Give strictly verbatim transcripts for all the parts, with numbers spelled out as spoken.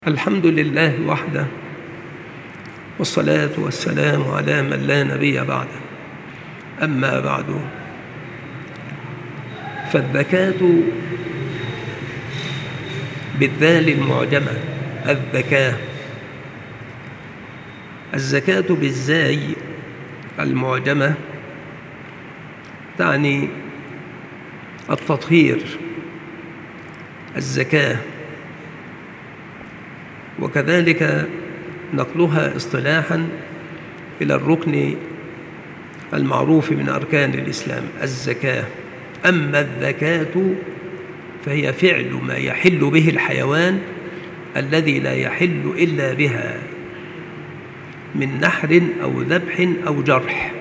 الحمد لله وحده، والصلاة والسلام على من لا نبي بعده. أما بعد، فالذكاة بالذال المعجمة الذكاة، الزكاة بالزاي المعجمة تعني التطهير، الزكاة، وكذلك نقلها اصطلاحا إلى الركن المعروف من أركان الإسلام الزكاة. أما الذكاة فهي فعل ما يحل به الحيوان الذي لا يحل إلا بها من نحر أو ذبح أو جرح.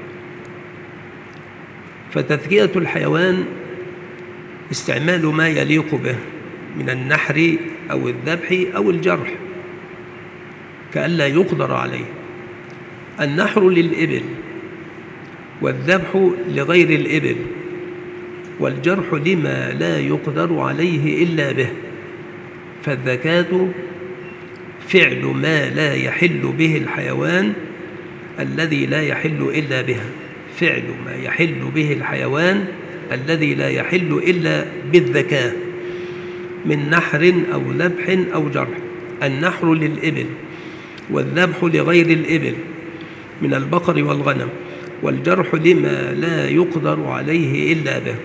فتزكية الحيوان استعمال ما يليق به من النحر أو الذبح أو الجرح كألا يقدر عليه. النحر للإبل، والذبح لغير الإبل، والجرح لما لا يقدر عليه إلا به. فالزكاة فعل ما لا يحل به الحيوان الذي لا يحل إلا بها، فعل ما يحل به الحيوان الذي لا يحل إلا بالزكاة من نحر أو ذبح أو جرح. النحر للإبل، والذبح لغير الإبل من البقر والغنم، والجرح لما لا يقدر عليه إلا به.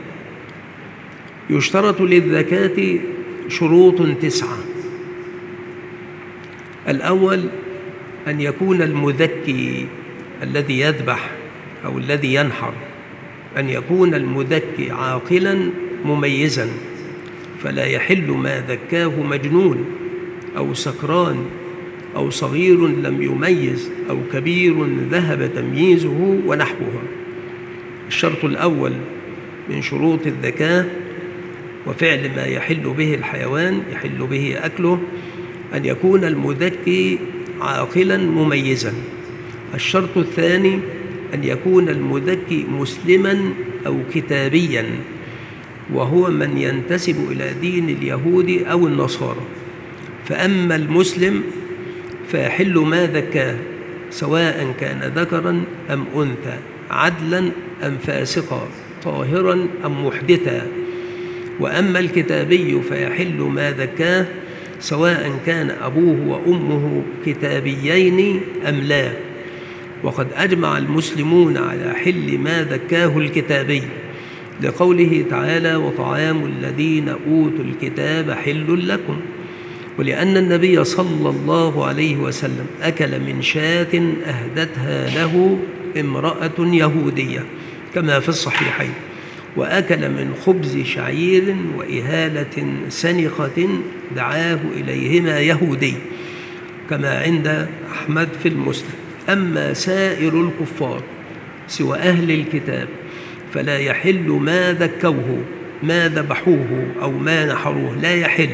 يشترط للزكاة شروط تسعة. الأول أن يكون المذكي الذي يذبح أو الذي ينحر أن يكون المذكي عاقلا مميزا، فلا يحل ما ذكاه مجنون أو سكران أو صغير لم يميز أو كبير ذهب تمييزه ونحوه. الشرط الأول من شروط الزكاة وفعل ما يحل به الحيوان يحل به أكله أن يكون المذكي عاقلا مميزا. الشرط الثاني أن يكون المذكي مسلما أو كتابيا، وهو من ينتسب إلى دين اليهود أو النصارى. فأما المسلم فيحل ما ذكاه سواء كان ذكرا أم أنثى، عدلا أم فاسقا، طاهرا أم محدثا. وأما الكتابي فيحل ما ذكاه سواء كان أبوه وأمه كتابيين أم لا. وقد أجمع المسلمون على حل ما ذكاه الكتابي لقوله تعالى: وطعام الذين أوتوا الكتاب حل لكم، ولأن النبي صلى الله عليه وسلم أكل من شاة أهدتها له امرأة يهودية كما في الصحيحين، وأكل من خبز شعير وإهالة سنخة دعاه إليهما يهودي كما عند أحمد في المسند. أما سائر الكفار سوى أهل الكتاب فلا يحل ما ذكوه، ما ذبحوه أو ما نحروه لا يحل.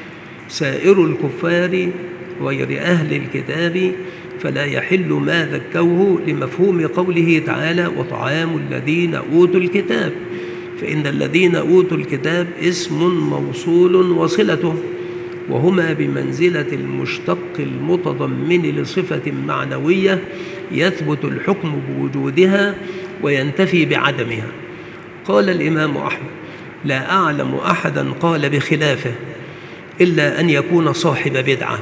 سائر الكفار غير أهل الكتاب فلا يحل ما ذكوه لمفهوم قوله تعالى: وطعام الذين أوتوا الكتاب، فإن الذين أوتوا الكتاب اسم موصول وصلته، وهما بمنزلة المشتق المتضمن لصفة معنوية يثبت الحكم بوجودها وينتفي بعدمها. قال الإمام أحمد: لا أعلم أحدا قال بخلافه إلا أن يكون صاحب بدعة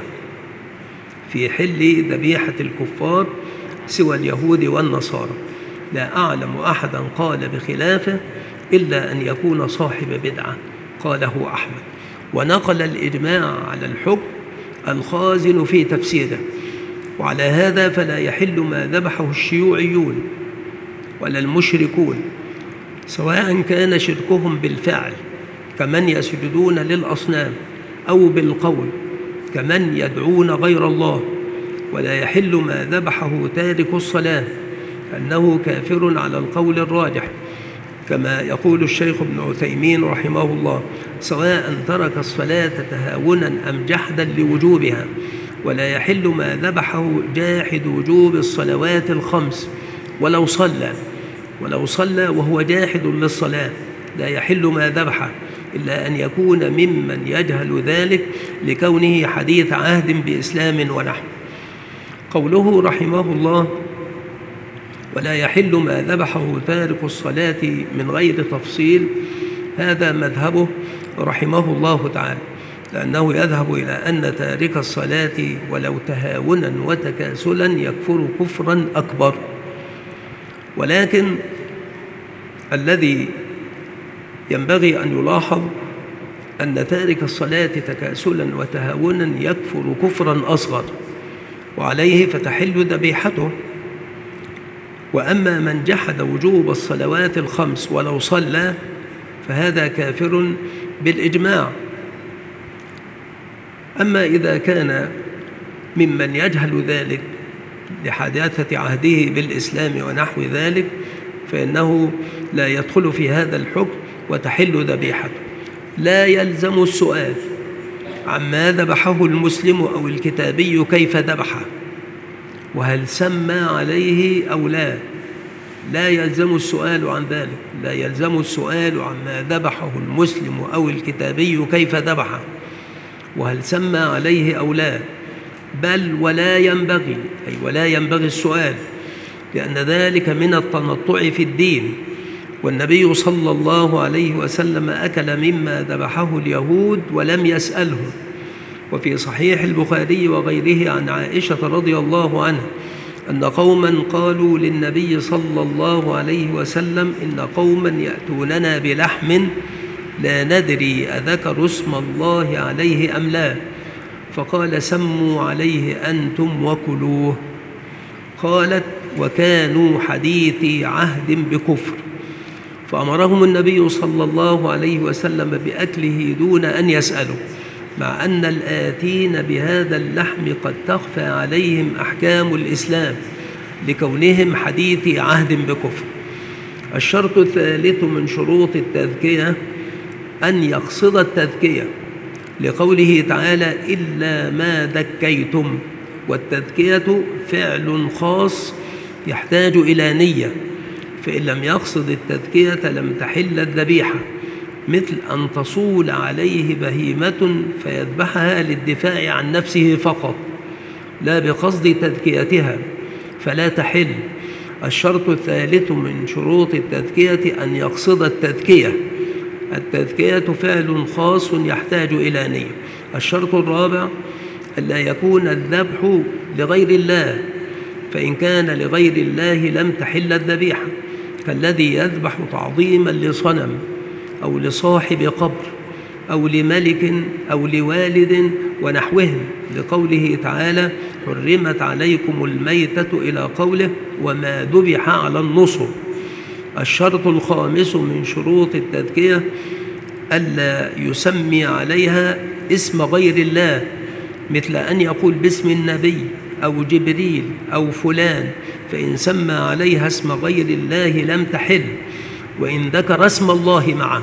في حل ذبيحة الكفار سوى اليهود والنصارى. لا أعلم أحدا قال بخلافه إلا أن يكون صاحب بدعة، قاله أحمد. ونقل الإجماع على الحكم الخازن في تفسيره. وعلى هذا فلا يحل ما ذبحه الشيوعيون ولا المشركون، سواء كان شركهم بالفعل كمن يسجدون للأصنام، أو بالقول كمن يدعون غير الله. ولا يحل ما ذبحه تارك الصلاة، أنه كافر على القول الراجح كما يقول الشيخ ابن عثيمين رحمه الله، سواء ترك الصلاة تهاونا أم جحدا لوجوبها. ولا يحل ما ذبحه جاحد وجوب الصلوات الخمس ولو صلى ولو صلى وهو جاحد للصلاة لا يحل ما ذبحه. إلا أن يكون ممن يجهل ذلك لكونه حديث عهد بإسلام ونحو. قوله رحمه الله: ولا يحل ما ذبحه تارك الصلاة من غير تفصيل، هذا مذهبه رحمه الله تعالى، لأنه يذهب إلى أن تارك الصلاة ولو تهاونا وتكاسلا يكفر كفرا أكبر. ولكن الذي ينبغي أن يلاحظ أن تارك الصلاة تكاسلا وتهاونا يكفر كفرا أصغر، وعليه فتحل ذبيحته. وأما من جحد وجوب الصلوات الخمس ولو صلى فهذا كافر بالإجماع. أما إذا كان ممن يجهل ذلك لحداثة عهده بالإسلام ونحو ذلك فإنه لا يدخل في هذا الحكم وتحل ذبيحته. لا يلزم السؤال عما ذبحه المسلم أو الكتابي كيف ذبحه وهل سمى عليه أو لا. لا يلزم السؤال عن ذلك، لا يلزم السؤال عما ذبحه المسلم أو الكتابي كيف ذبحه وهل سمى عليه أو لا، بل ولا ينبغي، أي ولا ينبغي السؤال، لأن ذلك من التنطع في الدين. والنبي صلى الله عليه وسلم أكل مما ذبحه اليهود ولم يسأله. وفي صحيح البخاري وغيره عن عائشة رضي الله عنها أن قوما قالوا للنبي صلى الله عليه وسلم: إن قوما يأتوننا بلحم لا ندري أذكر اسم الله عليه أم لا، فقال: سموا عليه أنتم وكلوه. قالت: وكانوا حديثي عهد بكفر، فأمرهم النبي صلى الله عليه وسلم بأكله دون أن يسألوا، مع أن الآتين بهذا اللحم قد تخفى عليهم أحكام الإسلام لكونهم حديثي عهد بكفر. الشرط الثالث من شروط التذكية أن يقصد التذكية، لقوله تعالى: إلا ما ذكيتم، والتذكية فعل خاص يحتاج إلى نية، فإن لم يقصد التذكية لم تحل الذبيحة، مثل أن تصول عليه بهيمة فيذبحها للدفاع عن نفسه فقط لا بقصد تذكيتها فلا تحل. الشرط الثالث من شروط التذكية أن يقصد التذكية، التذكية فعل خاص يحتاج إلى نية. الشرط الرابع ألا يكون الذبح لغير الله، فإن كان لغير الله لم تحل الذبيحة، كالذي يذبح تعظيما لصنم أو لصاحب قبر أو لملك أو لوالد ونحوهم، لقوله تعالى: حرمت عليكم الميتة، إلى قوله: وما ذبح على النصب. الشرط الخامس من شروط التذكية ألا يسمي عليها اسم غير الله، مثل أن يقول باسم النبي أو جبريل أو فلان، فإن سمى عليها اسم غير الله لم تحل، وإن ذكر اسم الله معه،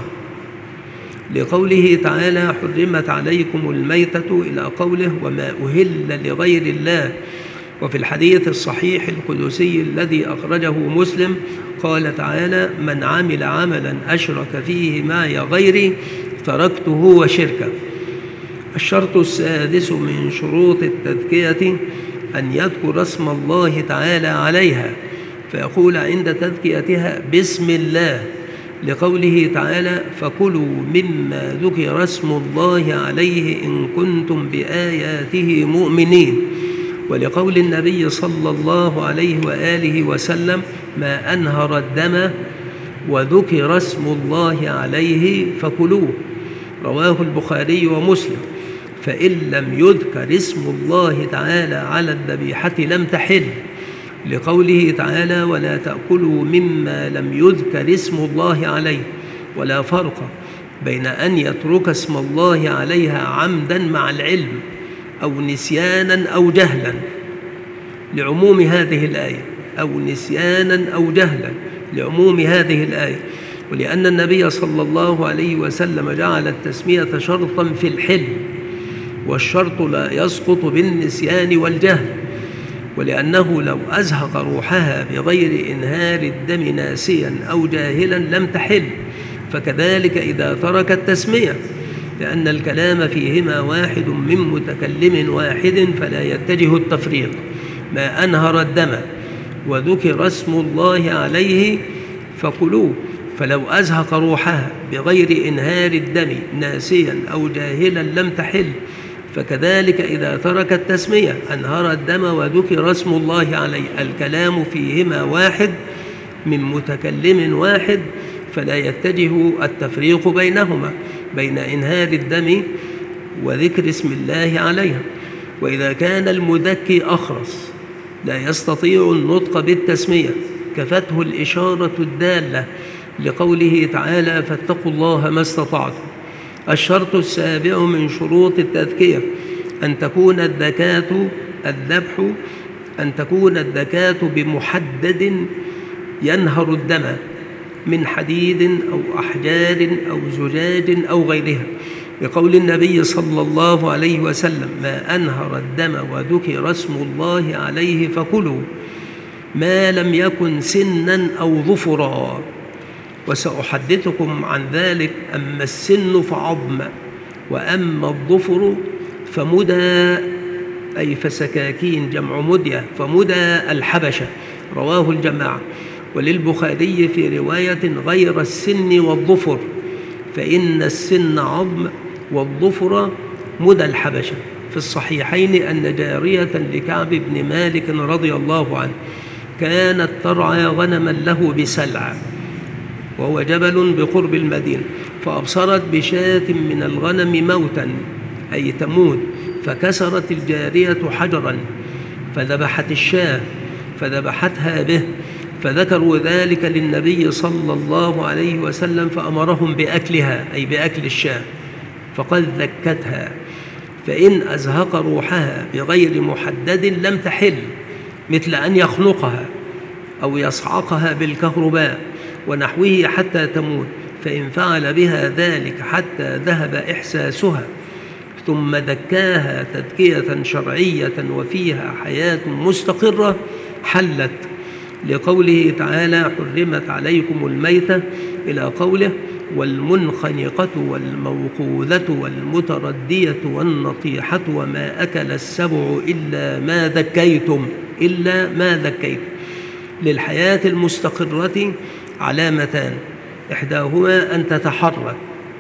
لقوله تعالى: حرمت عليكم الميتة، إلى قوله: وما أهل لغير الله. وفي الحديث الصحيح القدسي الذي أخرجه مسلم قال تعالى: من عمل عملا أشرك فيه معي غيري تركته وشركه. الشرط السادس من شروط التذكية أن يذكر اسم الله تعالى عليها، فيقول عند تذكيتها: بسم الله، لقوله تعالى: فكلوا مما ذكر اسم الله عليه إن كنتم بآياته مؤمنين، ولقول النبي صلى الله عليه وآله وسلم: ما أنهر الدم وذكر اسم الله عليه فكلوه، رواه البخاري ومسلم. فإن لم يذكر اسم الله تعالى على الذبيحة لم تحل، لقوله تعالى: ولا تأكلوا مما لم يذكر اسم الله عليه. ولا فرق بين أن يترك اسم الله عليها عمدا مع العلم أو نسيانا أو جهلا، لعموم هذه الآية، أو نسيانا أو جهلا لعموم هذه الآية، ولأن النبي صلى الله عليه وسلم جعل التسمية شرطا في الحل، والشرط لا يسقط بالنسيان والجهل، ولأنه لو أزهق روحها بغير إنهار الدم ناسيا أو جاهلا لم تحل، فكذلك إذا ترك التسمية، لأن الكلام فيهما واحد من متكلم واحد فلا يتجه التفريق. ما أنهر الدم وذكر اسم الله عليه فكلوه، فلو أزهق روحها بغير إنهار الدم ناسيا أو جاهلا لم تحل. فكذلك إذا ترك التسمية أنهر الدم وذكر اسم الله عليه، الكلام فيهما واحد من متكلم واحد فلا يتجه التفريق بينهما، بين إنهار الدم وذكر اسم الله عليها. وإذا كان المذكي أخرس لا يستطيع النطق بالتسمية كفته الإشارة الدالة لقوله تعالى فاتقوا الله ما استطعتم. الشرط السابع من شروط التذكية أن تكون الذكاة الذبح أن تكون الذكاة بمحدد ينهر الدم من حديد أو أحجار أو زجاج أو غيرها، لقول النبي صلى الله عليه وسلم ما أنهر الدم وذكر اسم الله عليه فكلوا ما لم يكن سنا أو ظفرا. وسأحدثكم عن ذلك. أما السن فعظم، وأما الظفر فمدى أي فسكاكين جمع مدية، فمدى الحبشة. رواه الجماعة. وللبخاري في رواية غير السن والظفر، فإن السن عظم والظفر مدى الحبشة. في الصحيحين أن جارية لكعب بن مالك رضي الله عنه كانت ترعى غنما له بسلع، وهو جبل بقرب المدينة، فأبصرت بشاة من الغنم موتا أي تموت، فكسرت الجارية حجرا فذبحت الشاة فذبحتها به، فذكروا ذلك للنبي صلى الله عليه وسلم فأمرهم بأكلها أي بأكل الشاة، فقد ذكتها. فإن أزهق روحها بغير محدد لم تحل، مثل أن يخنقها أو يصعقها بالكهرباء ونحوه حتى تموت، فإن فعل بها ذلك حتى ذهب إحساسها ثم ذكاها تذكية شرعية وفيها حياة مستقرة حلت، لقوله تعالى حرمت عليكم الميتة إلى قوله والمنخنقة والموقوذة والمتردية والنطيحة وما أكل السبع إلا ما ذكيتم إلا ما ذكيتم. للحياة المستقرة علامتان، إحداهما أن تتحرك،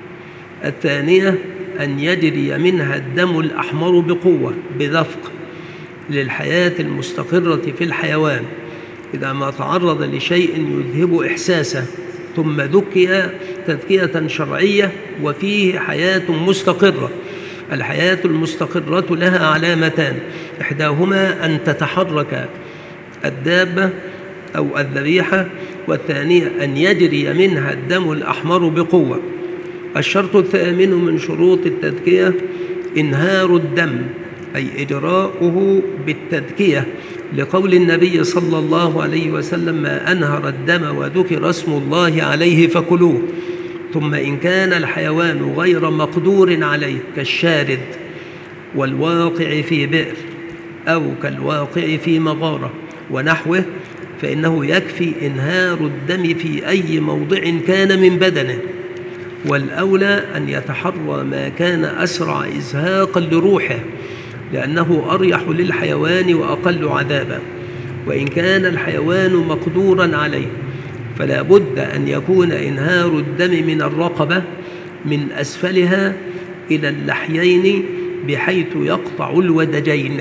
الثانية أن يجري منها الدم الأحمر بقوة بذفق. للحياة المستقرة في الحيوان إذا ما تعرض لشيء يذهب إحساسه ثم ذكي تذكية شرعية وفيه حياة مستقرة. الحياة المستقرة لها علامتان، إحداهما أن تتحرك الدابة أو الذبيحة، والثانية أن يجري منها الدم الأحمر بقوة. الشرط الثامن من شروط التذكية إنهار الدم أي إجراؤه بالتذكية، لقول النبي صلى الله عليه وسلم ما أنهر الدم وذكر اسم الله عليه فكلوه. ثم إن كان الحيوان غير مقدور عليه كالشارد والواقع في بئر أو كالواقع في مغارة ونحوه فإنه يكفي إنهار الدم في أي موضع كان من بدنه، والأولى أن يتحرى ما كان أسرع إزهاقا لروحه لأنه أريح للحيوان وأقل عذابا. وإن كان الحيوان مقدورا عليه فلا بد أن يكون إنهار الدم من الرقبة من أسفلها إلى اللحيين بحيث يقطع الودجين،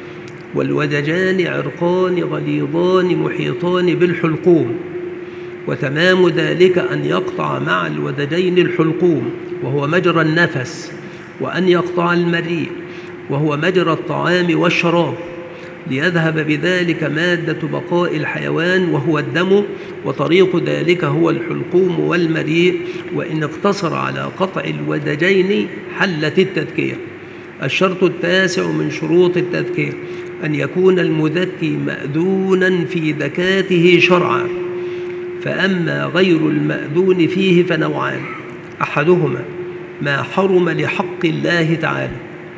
والودجان عرقان غليظان محيطان بالحلقوم، وتمام ذلك أن يقطع مع الودجين الحلقوم وهو مجرى النفس، وأن يقطع المريء وهو مجرى الطعام والشراب، ليذهب بذلك مادة بقاء الحيوان وهو الدم، وطريق ذلك هو الحلقوم والمريء. وإن اقتصر على قطع الودجين حلت التذكية. الشرط التاسع من شروط التذكية أن يكون المذكي مأذونا في ذكاته شرعا، فأما غير المأذون فيه فنوعان، أحدهما ما حرم لحق الله تعالى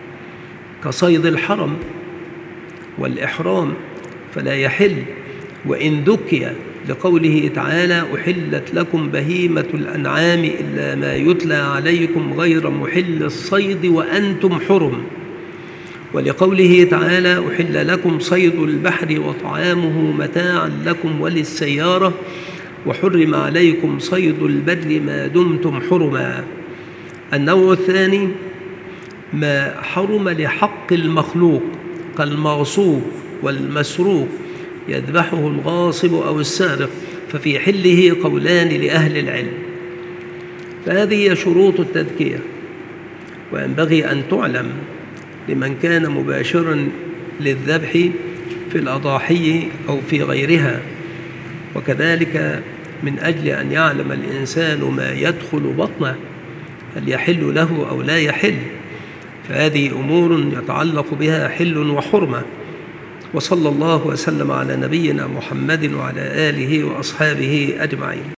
كصيد الحرم والإحرام فلا يحل، وإن ذكي لقوله تعالى: أحلت لكم بهيمة الأنعام إلا ما يتلى عليكم غير محل الصيد وأنتم حرم. ولقوله تعالى: أحل لكم صيد البحر وطعامه متاعا لكم وللسيارة وحرم عليكم صيد البر ما دمتم حرما. النوع الثاني ما حرم لحق المخلوق كالمغصوب والمسروق يذبحه الغاصب أو السارق، ففي حله قولان لأهل العلم. فهذه شروط التذكية، وينبغي أن تعلم لمن كان مباشرا للذبح في الأضاحي أو في غيرها، وكذلك من أجل أن يعلم الإنسان ما يدخل بطنه هل يحل له أو لا يحل، فهذه أمور يتعلق بها حل وحرمة. وصلى الله وسلم على نبينا محمد وعلى آله وأصحابه أجمعين.